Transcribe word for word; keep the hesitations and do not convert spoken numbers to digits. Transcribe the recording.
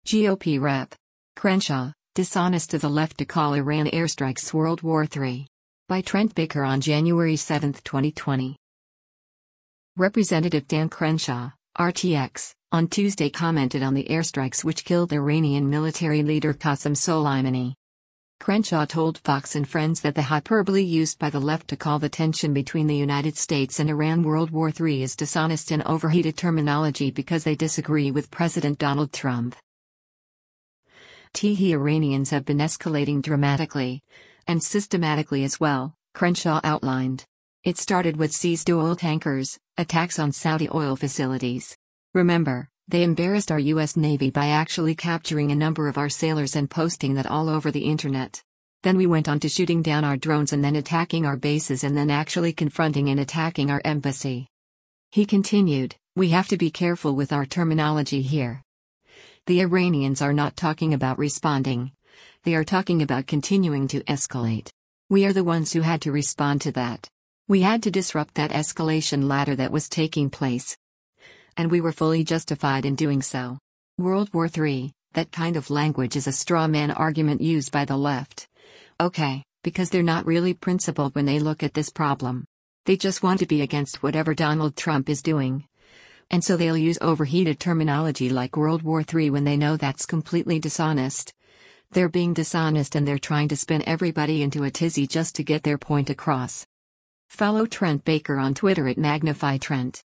G O P Rep. Crenshaw, dishonest to the left to call Iran airstrikes World War three. By Trent Baker on January seventh, twenty twenty. Representative Dan Crenshaw, R T X, on Tuesday commented on the airstrikes which killed Iranian military leader Qasem Soleimani. Crenshaw told Fox and Friends that the hyperbole used by the left to call the tension between the United States and Iran World War three is dishonest and overheated terminology because they disagree with President Donald Trump. The Iranians have been escalating dramatically, and systematically as well, Crenshaw outlined. It started with seized oil tankers, attacks on Saudi oil facilities. Remember, they embarrassed our U S Navy by actually capturing a number of our sailors and posting that all over the internet. Then we went on to shooting down our drones and then attacking our bases and then actually confronting and attacking our embassy. He continued, "We have to be careful with our terminology here. The Iranians are not talking about responding. They are talking about continuing to escalate. We are the ones who had to respond to that. We had to disrupt that escalation ladder that was taking place. And we were fully justified in doing so. World War three, that kind of language is a straw man argument used by the left. Okay, because they're not really principled when they look at this problem. They just want to be against whatever Donald Trump is doing. And so they'll use overheated terminology like World War three when they know that's completely dishonest. They're being dishonest and they're trying to spin everybody into a tizzy just to get their point across." Follow Trent Baker on Twitter at Magnify Trent.